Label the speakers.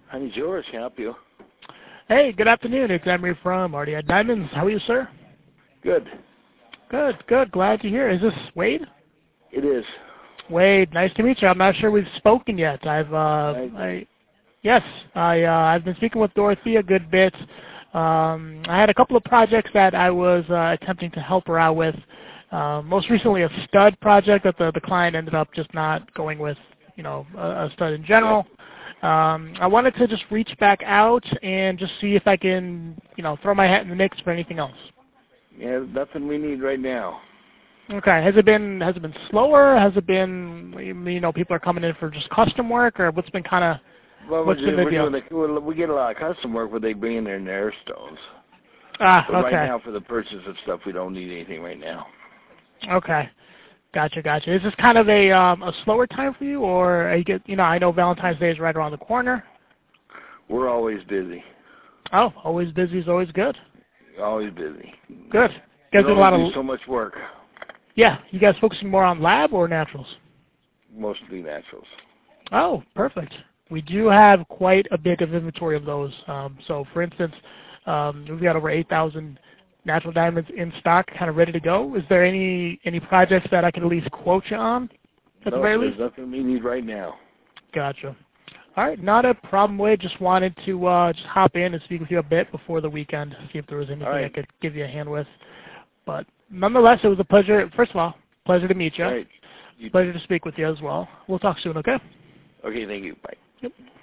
Speaker 1: Honey George, can I help you?
Speaker 2: Hey, good afternoon. It's Emery from RDI Diamonds. How are you, sir?
Speaker 1: Good.
Speaker 2: Good, good. Glad to hear. Is this Wade?
Speaker 1: It is.
Speaker 2: Wade, nice to meet you. I'm not sure we've spoken yet. I've been speaking with Dorothy a good bit. I had a couple of projects that I was attempting to help her out with. Most recently, a stud project that the client ended up just not going with, a stud in general. I wanted to just reach back out and just see if I can, throw my hat in the mix for anything else.
Speaker 1: Yeah, there's nothing we need right now.
Speaker 2: Okay. Has it been slower? Has it been, people are coming in for just custom work, or what's been kind of, what's been the deal?
Speaker 1: We get a lot of custom work where they bring in their stones.
Speaker 2: But
Speaker 1: right now, for the purchase of stuff, we don't need anything right now.
Speaker 2: Okay. Gotcha. Is this kind of a slower time for you, or I know Valentine's Day is right around the corner.
Speaker 1: We're always busy.
Speaker 2: Oh, always busy is always good.
Speaker 1: Always busy.
Speaker 2: Good. You guys do a lot of
Speaker 1: so much work.
Speaker 2: Yeah, you guys focusing more on lab or naturals?
Speaker 1: Mostly naturals.
Speaker 2: Oh, perfect. We do have quite a bit of inventory of those. So, for instance, we've got over 8,000 natural diamonds in stock, kind of ready to go. Is there any projects that I can at least quote you on at the very least?
Speaker 1: There's nothing we need right now.
Speaker 2: Gotcha. All right, not a problem, Wade. Just wanted to just hop in and speak with you a bit before the weekend, see if there was anything I could give you a hand with. But nonetheless, it was a pleasure. First of all, pleasure to meet you.
Speaker 1: All right.
Speaker 2: Pleasure to speak with you as well. We'll talk soon, okay?
Speaker 1: Okay, thank you. Bye.
Speaker 2: Yep.